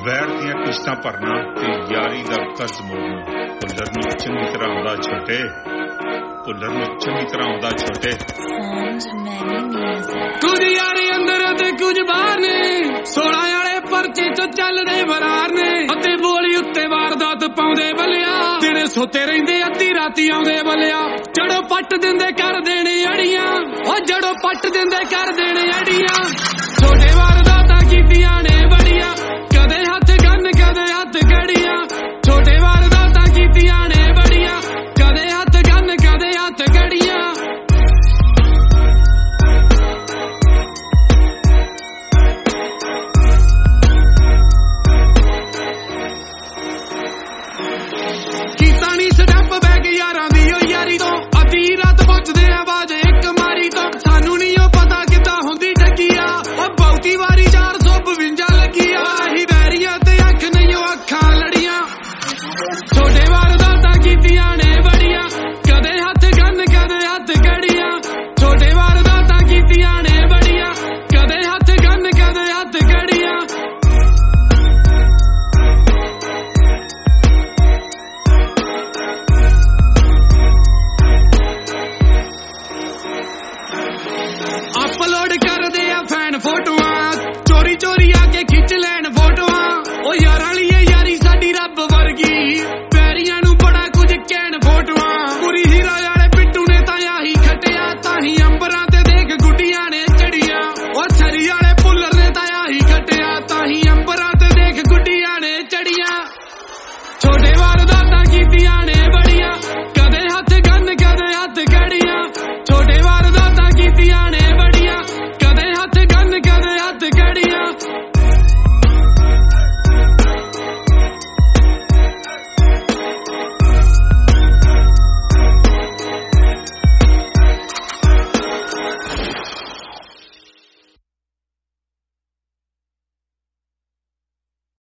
ਵੈਰ ਦੀਆਂ ਕਿਸ਼ਤਾਂ ਭਰਨਾ ਤੇ ਯਾਰੀ ਦਾ ਕਰਜ਼ ਮੋੜਨਾ। ਭੁੱਲਰ ਨੂੰ ਚੰਗੀ ਤਰ੍ਹਾਂ ਆਉਂਦਾ ਛੋਟੇ, ਭੁੱਲਰ ਨੂੰ ਚੰਗੀ ਤਰ੍ਹਾਂ ਆਉਂਦਾ ਛੋਟੇ। ਕੁਝ ਯਾਰੀ ਅੰਦਰ ਅਤੇ ਕੁਝ ਬਾਹਰ ਨੇ, 16 ਵਾਲੇ ਪਰਚੇ ਚ ਚੱਲਦੇ ਬਰਾਰ ਨੇ, ਅਤੇ ਬੋਲੀ ਉੱਤੇ ਵਾਰਦਾਤ ਪਾਉਂਦੇ ਬੱਲਿਆ, ਦਿਨੇ ਸੁੱਤੇ ਰਹਿੰਦੇ ਅੱਧੀ ਰਾਤੀ ਆਉਂਦੇ ਬੱਲਿਆ। ਜੜੋਂ ਪੱਟ ਦਿੰਦੇ ਕਰ ਦੇਣੇ ਅੜੀਆਂ, ਉਹ ਜੜੋਂ ਪੱਟ ਦਿੰਦੇ ਕਰ ਦੇਣੇ ਅੜੀਆਂ। ਛੋਟੇ ਵਾਰ